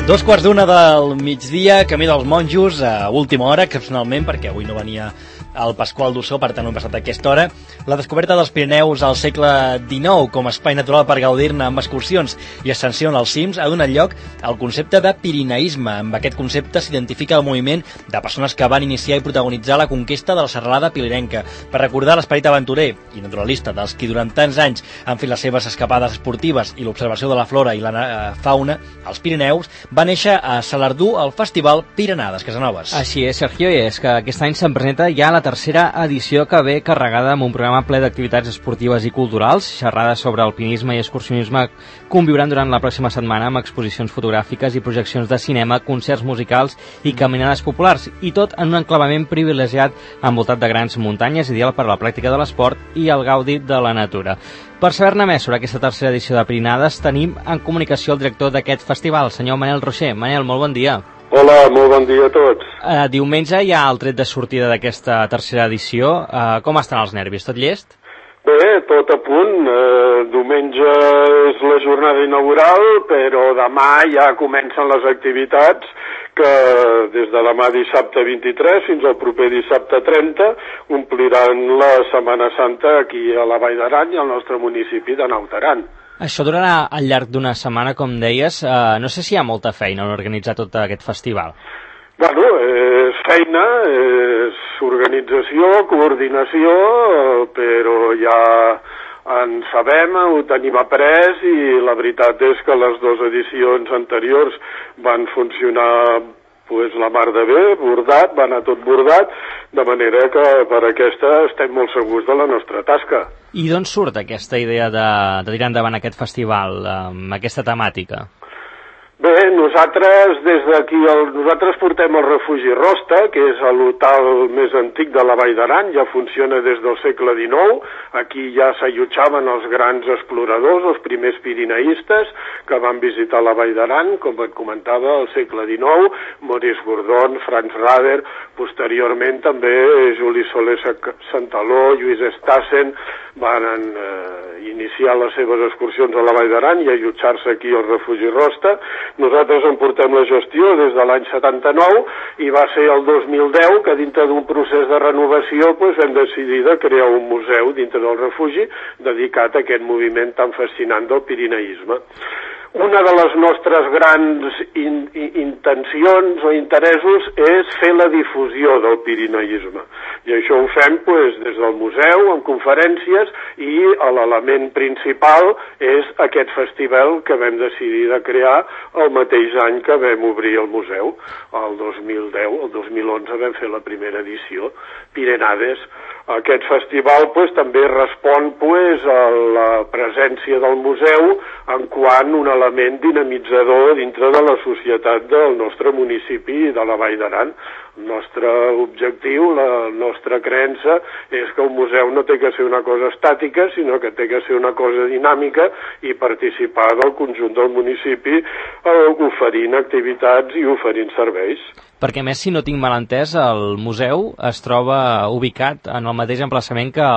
2:15 del migdia, camí dels monjos, a última hora, excepcionalment, perquè avui no venia el Pasqual d'Ossó, per tant ho hem passat a aquesta hora. La descoberta dels Pirineus al segle XIX com a espai natural per gaudir-ne amb excursions i ascensió als cims ha donat lloc al concepte de pirineisme. Amb aquest concepte s'identifica el moviment de persones que van iniciar i protagonitzar la conquesta de la serralada pirinenca per recordar l'esperit aventurer i naturalista dels qui durant tants anys han fet les seves escapades esportives i l'observació de la flora i la fauna als Pirineus. Va néixer a Salardú el Festival Pirenades, Casanovas. Així és, Sergio, i és que aquest any se'n presenta ja la tercera edició, que ve carregada amb un programa ple d'activitats esportives i culturals. Xerrades sobre alpinisme i excursionisme conviuran durant la pròxima setmana amb exposicions fotogràfiques i projeccions de cinema, concerts musicals i caminades populars, i tot en un enclavament privilegiat envoltat de grans muntanyes, ideal per a la pràctica de l'esport i el gaudi de la natura. Per saber-ne més sobre aquesta tercera edició de Pirinades tenim en comunicació el director d'aquest festival, el senyor Manel Rocher. Manel, molt bon dia. Hola, molt bon dia a tots. Diumenge hi ha el tret de sortida d'aquesta tercera edició. Com estan els nervis? Tot llest? Bé, tot a punt. Diumenge és la jornada inaugural, però demà ja comencen les activitats que des de demà dissabte 23 fins al proper dissabte 30 ompliran la Setmana Santa aquí a la Vall d'Aran i al nostre municipi de Naut Aran. Això durarà al llarg d'una setmana, com deies. No sé si hi ha molta feina en organitzar tot aquest festival. Bueno, és feina, és organització, coordinació, però ja en sabem, ho tenim après, i la veritat és que les dues edicions anteriors van funcionar la mar de bé, bordat, va anar tot bordat, de manera que per aquesta estem molt segurs de la nostra tasca. I d'on surt aquesta idea de tirar endavant aquest festival, amb aquesta temàtica? Bé, nosaltres nosaltres portem el refugi Rosta, que és l'hotel més antic de la Vall d'Aran, ja funciona des del segle XIX. Aquí ja s'allotjaven els grans exploradors, els primers pirineistes que van visitar la Vall d'Aran, com et comentava, al segle XIX, Maurice Bourdon, Franz Rader, posteriorment també Juli Soler Santaló, Lluís Estassen van iniciar les seves excursions a la Vall d'Aran i allotjar-se aquí al refugi Rosta. Nosaltres en portem la gestió des de l'any 79 i va ser el 2010 que dintre d'un procés de renovació vam decidir de crear un museu dintre del refugi dedicat a aquest moviment tan fascinant del pirineisme. Una de les nostres grans intencions o interessos és fer la difusió del pirineisme. I això ho fem des del museu, en conferències, i l'element principal és aquest festival que vam decidir de crear el mateix any que vam obrir el museu. El 2010, el 2011 vam fer la primera edició, Pirenades. Aquest festival també respon a la presència del museu en quant un element dinamitzador dintre de la societat del nostre municipi i de la Vall d'Aran. El nostre objectiu, la nostra creença és que un museu no té que ser una cosa estàtica, sinó que té que ser una cosa dinàmica i participar del conjunt del municipi oferint activitats i oferint serveis. Perquè, a més, si no tinc mal entès, el museu es troba ubicat en el mateix emplaçament que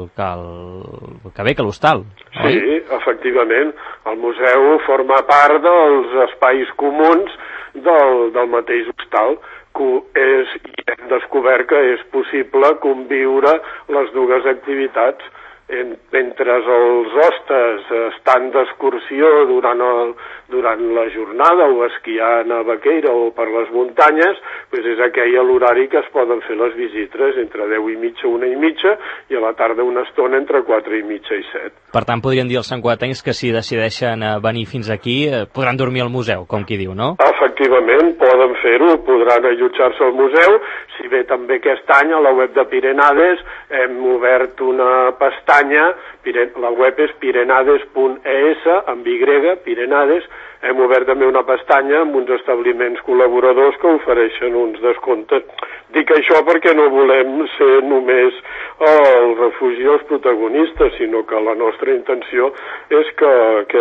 l'hostal, oi? Sí, efectivament. El museu forma part dels espais comuns del mateix hostal, i hem descobert que és possible conviure les dues activitats. Mentre els hostes estan d'excursió durant la jornada o esquiant a Baqueira o per les muntanyes, és aquell l'horari que es poden fer les visites entre 10 i mitja, 1 i mitja, i a la tarda una estona entre 4 i mitja i 7. Per tant, podríem dir als santcugatencs que si decideixen venir fins aquí podran dormir al museu, com qui diu, no? Efectivament, poden fer-ho, podran allotjar-se al museu. Si bé també aquest any a la web de Pirenades hem obert una pestanya, la web és pirenades.es, amb Y, Pirenades. Hem obert també una pestanya amb uns establiments col·laboradors que ofereixen uns descomptes Dic això perquè no volem ser només el refugi els protagonistes, sinó que la nostra intenció és que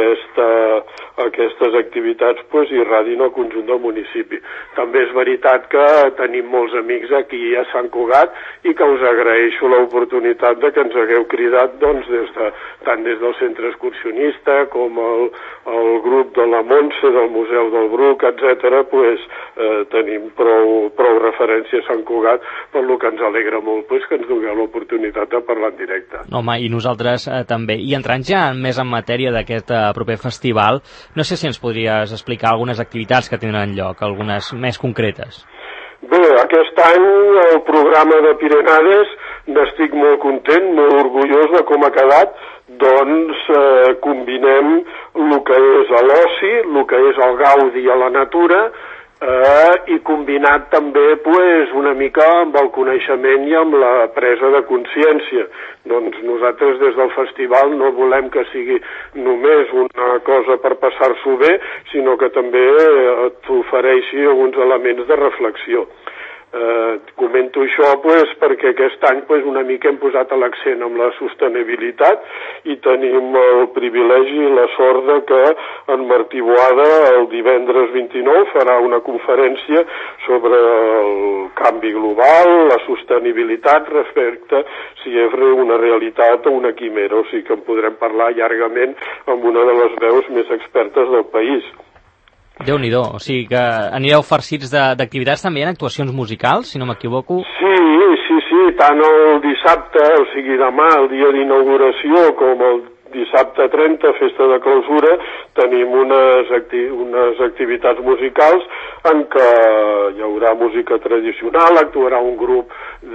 aquestes activitats irradin al conjunt del municipi. També és veritat que tenim molts amics aquí a Sant Cugat i que us agraeixo l'oportunitat de que ens hagueu cridat tant des del centre excursionista com el grup de la Montse, del Museu del Bruc, etc. Tenim prou referència a Sant Cugat, per lo que ens alegra molt que ens doneu l'oportunitat de parlar en directe. Home, i nosaltres també. I entrant ja més en matèria d'aquest proper festival, no sé si ens podries explicar algunes activitats que tindran lloc, algunes més concretes. Bé, aquest any el programa de Pirenades n'estic molt content, molt orgullós de com ha quedat. Doncs combinem el que és l'oci, el que és el gaudi a la natura, i combinat també una mica amb el coneixement i amb la presa de consciència. Doncs nosaltres des del festival no volem que sigui només una cosa per passar-s'ho bé, sinó que també t'ofereixi alguns elements de reflexió. Comento això perquè aquest any una mica hem posat l'accent en la sostenibilitat i tenim el privilegi i la sort de que en Martí Boada el divendres 29 farà una conferència sobre el canvi global, la sostenibilitat respecte si és una realitat o una quimera, o sigui que en podrem parlar llargament amb una de les veus més expertes del país. Déu-n'hi-do, o sigui que anireu farcits d'activitats també, en actuacions musicals, si no m'equivoco? Sí, tant el dissabte, o sigui demà, el dia d'inauguració, com el dissabte 30, festa de clausura, tenim unes activitats musicals en què hi haurà música tradicional, actuarà un grup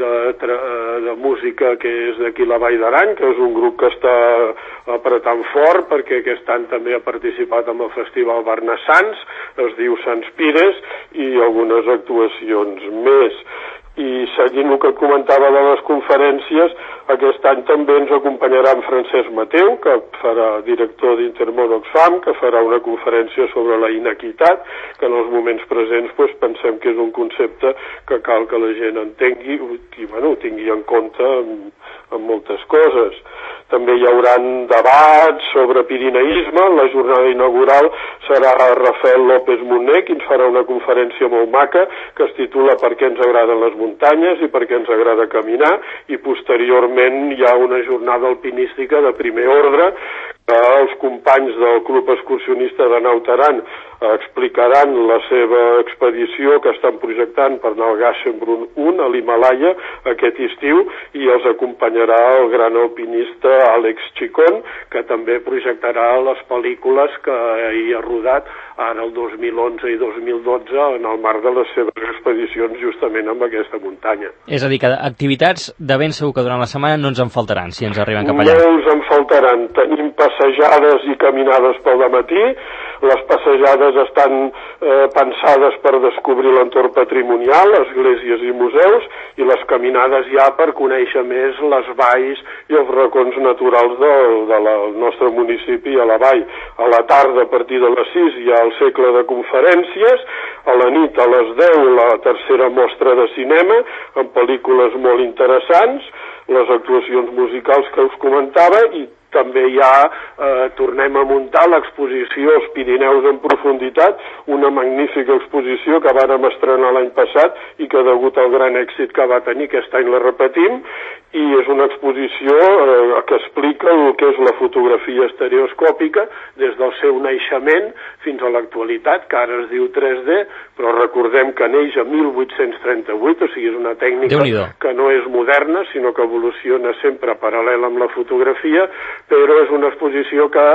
de música que és d'aquí la Vall d'Aran, que és un grup que està apretant fort perquè aquest any també ha participat en el Festival Barnassans, es diu Sants Pires, i algunes actuacions més. I seguint el que et comentava de les conferències, aquest any també ens acompanyarà en Francesc Mateu, que farà director d'Intermón Oxfam, que farà una conferència sobre la inequitat, que en els moments presents pensem que és un concepte que cal que la gent entengui i tingui en compte en moltes coses. També hi haurà debats sobre pirineisme. La jornada inaugural serà Rafael López Moner, qui ens farà una conferència molt maca que es titula Per què ens agraden les muntanyes i per què ens agrada caminar, i posteriorment hi ha una jornada alpinística de primer ordre que els companys del Club Excursionista de Naut Aran explicaran la seva expedició que estan projectant per anar al Gasherbrum 1 a l'Himalaya aquest estiu, i els acompanyarà el gran alpinista Àlex Chicón, que també projectarà les pel·lícules que hi ha rodat ara el 2011 i 2012 en el marc de les seves expedicions justament amb aquesta muntanya. És a dir, que activitats de ben segur que durant la setmana no ens en faltaran si ens arriben cap allà. No ens en faltaran. Tenim passejades i caminades pel dematí. Les passejades estan pensades per descobrir l'entorn patrimonial, esglésies i museus, i les caminades ja per conèixer més les valls i els racons naturals del nostre municipi a la vall. A la tarda, a partir de les 6, hi ha el cicle de conferències. A la nit, a les 10, la tercera mostra de cinema, amb pel·lícules molt interessants, les actuacions musicals que us comentava, i també ja tornem a muntar l'exposició Els Pirineus en profunditat, una magnífica exposició que vàrem estrenar l'any passat i que degut al gran èxit que va tenir aquest any la repetim, i és una exposició que explica el que és la fotografia estereoscòpica des del seu naixement fins a l'actualitat, que ara es diu 3D, però recordem que neix a 1838, o sigui, és una tècnica que no és moderna, sinó que evoluciona sempre paral·lel amb la fotografia, però és una exposició que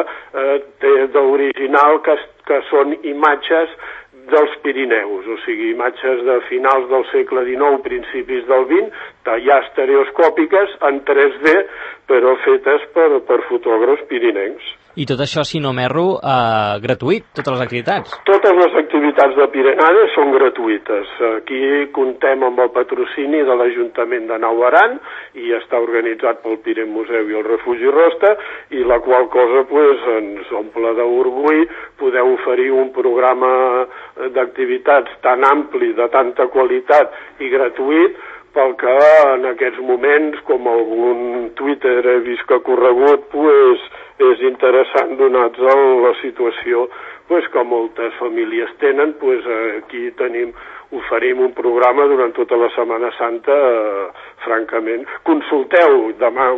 té d'original que són imatges dels Pirineus, o sigui, imatges de finals del segle XIX, principis del XX, ja estereoscòpiques, en 3D, però fetes per fotògrafs pirinencs. I tot això, si no m'erro, gratuït, totes les activitats? Totes les activitats de Pirenades són gratuïtes. Aquí comptem amb el patrocini de l'Ajuntament de Naut Aran i està organitzat pel Piren Museu i el Refugi Rosta, i la qual cosa ens omple d'orgull poder oferir un programa d'activitats tan ampli, de tanta qualitat i gratuït, pel que en aquests moments, com algun Twitter he vist que ha corregut, pues, és interessant donats la situació pues, que moltes famílies tenen. Pues, aquí oferim un programa durant tota la Setmana Santa, francament. Consulteu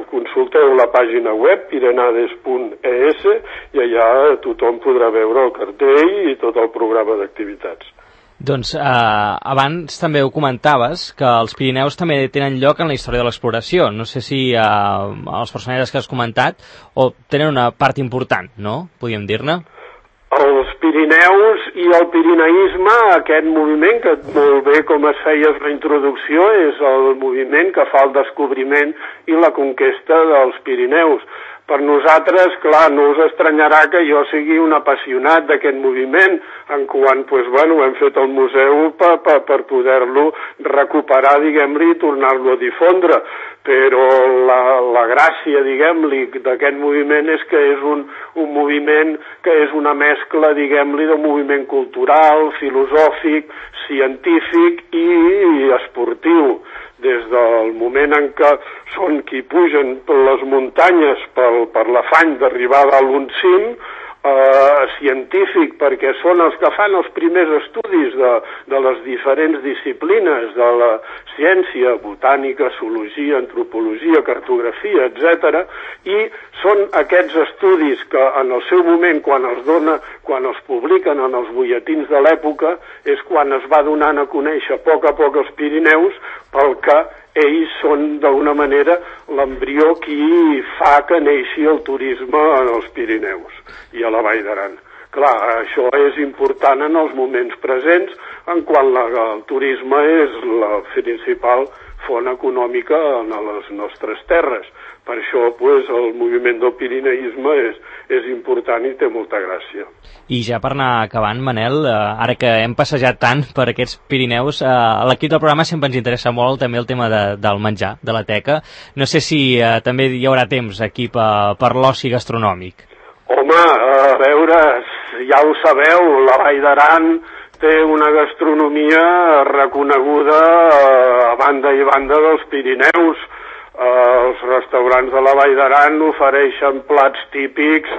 la pàgina web pirenades.es i allà tothom podrà veure el cartell i tot el programa d'activitats. Doncs abans també ho comentaves, que els Pirineus també tenen lloc en la història de l'exploració. No sé si els personatges que has comentat tenen una part important, no? Podríem dir-ne? Els Pirineus i el pirineisme, aquest moviment, que molt bé com es feia la introducció, és el moviment que fa el descobriment i la conquesta dels Pirineus. Per nosaltres, clar, no us estranyarà que jo sigui un apassionat d'aquest moviment, en quant, hem fet el museu per poder-lo recuperar, diguem-li, i tornar-lo a difondre. Però la gràcia, diguem-li, d'aquest moviment és que és un moviment que és una mescla, diguem-li, d'un moviment cultural, filosòfic, científic i esportiu. Des del moment en què són qui pugen per les muntanyes per l'afany d'arribar a un cim, científic, perquè són els que fan els primers estudis de les diferents disciplines de la ciència, botànica, zoologia, antropologia, cartografia, etc. I són aquests estudis que en el seu moment, quan els publiquen en els butlletins de l'època, és quan es va donant a conèixer a poc els Pirineus, pel que ells són d'alguna manera l'embrió qui fa que neixi el turisme en els Pirineus i a la Vall d'Aran. Clar, això és important en els moments presents, en quan el turisme és la principal font econòmica en les nostres terres. Per això, el moviment del pirineisme és important i té molta gràcia. I ja per anar acabant, Manel, ara que hem passejat tant per aquests Pirineus, a l'equip del programa sempre ens interessa molt també el tema del menjar, de la teca. No sé si també hi haurà temps aquí per l'oci gastronòmic. Home, a veure, ja ho sabeu, la Vall d'Aran té una gastronomia reconeguda a banda i banda dels Pirineus. Els restaurants de la Vall d'Aran ofereixen plats típics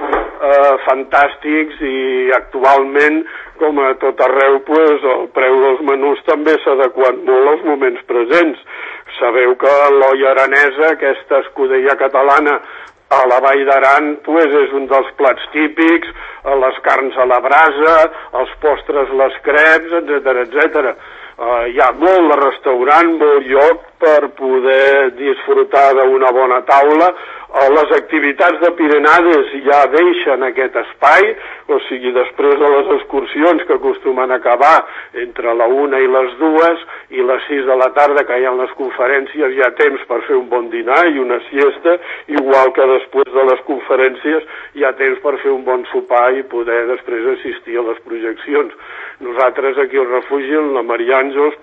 fantàstics i actualment, com a tot arreu, el preu dels menús també s'ha adequat molt als moments presents. Sabeu que l'olla aranesa, aquesta escudella catalana, a la Vall d'Aran és un dels plats típics, les carns a la brasa, els postres, les creps, etc. Hi ha molt de restaurant, molt lloc per poder disfrutar d'una bona taula. Les activitats de Pirenades ja deixen aquest espai, o sigui, després de les excursions que acostumen a acabar entre la 1 i les 2 i les 6 de la tarda, que hi ha les conferències, hi ha temps per fer un bon dinar i una siesta, igual que després de les conferències hi ha temps per fer un bon sopar i poder després assistir a les projeccions. Nosaltres aquí al refugi, en la Maria Àngels,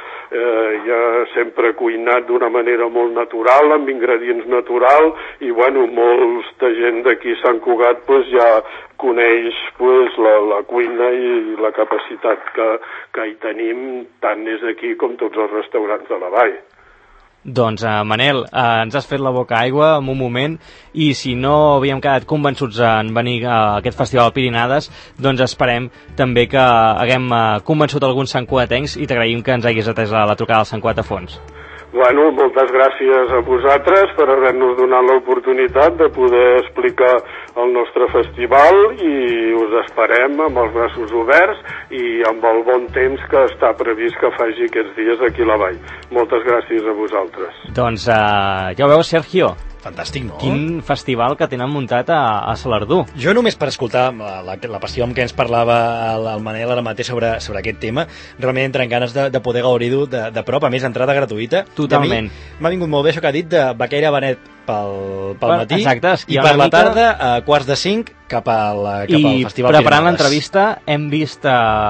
ja sempre cuinat d'una manera molt natural, amb ingredients naturals, i molta gent d'aquí Sant Cugat ja coneix la cuina i la capacitat que hi tenim, tant és aquí com tots els restaurants de la vall. Doncs, Manel, ens has fet la boca aigua en un moment, i si no havíem quedat convençuts en venir a aquest festival Pirinades, doncs esperem també que haguem convençut alguns santcugatencs i t'agraïm que ens haguis atès la trucada al Sant Cugat a fons. Moltes gràcies a vosaltres per haver-nos donat l'oportunitat de poder explicar el nostre festival, i us esperem amb els braços oberts i amb el bon temps que està previst que faci aquests dies aquí a la vall. Moltes gràcies a vosaltres. Doncs ja ho veus, Sergio. Fantàstic, no? Quin festival que tenen muntat a Salardú. Jo només per escoltar la passió amb què ens parlava el Manel ara mateix sobre aquest tema, realment entren ganes de poder gaudir-ho de prop, a més entrada gratuïta. Totalment. M'ha vingut molt bé això que ha dit de Baqueira Benet pel matí, exacte, i per la tarda a 4:45 cap al Festival Pirinades. I preparant l'entrevista hem vist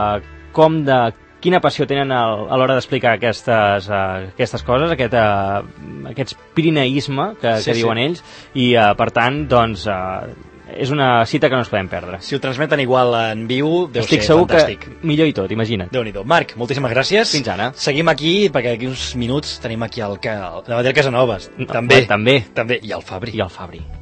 quina passió tenen a l'hora d'explicar aquestes coses, aquests pirineisme que diuen ells, i per tant, doncs, és una cita que no ens podem perdre. Si ho transmeten igual en viu, deu Estic ser segur fantàstic. que millor i tot, imagina't. Déu-n'hi-do. Marc, moltíssimes gràcies. Fins ara. Seguim aquí, perquè d'aquí uns minuts tenim aquí el Davanter Casanovas. També. També. També. I el Fabri. I el Fabri.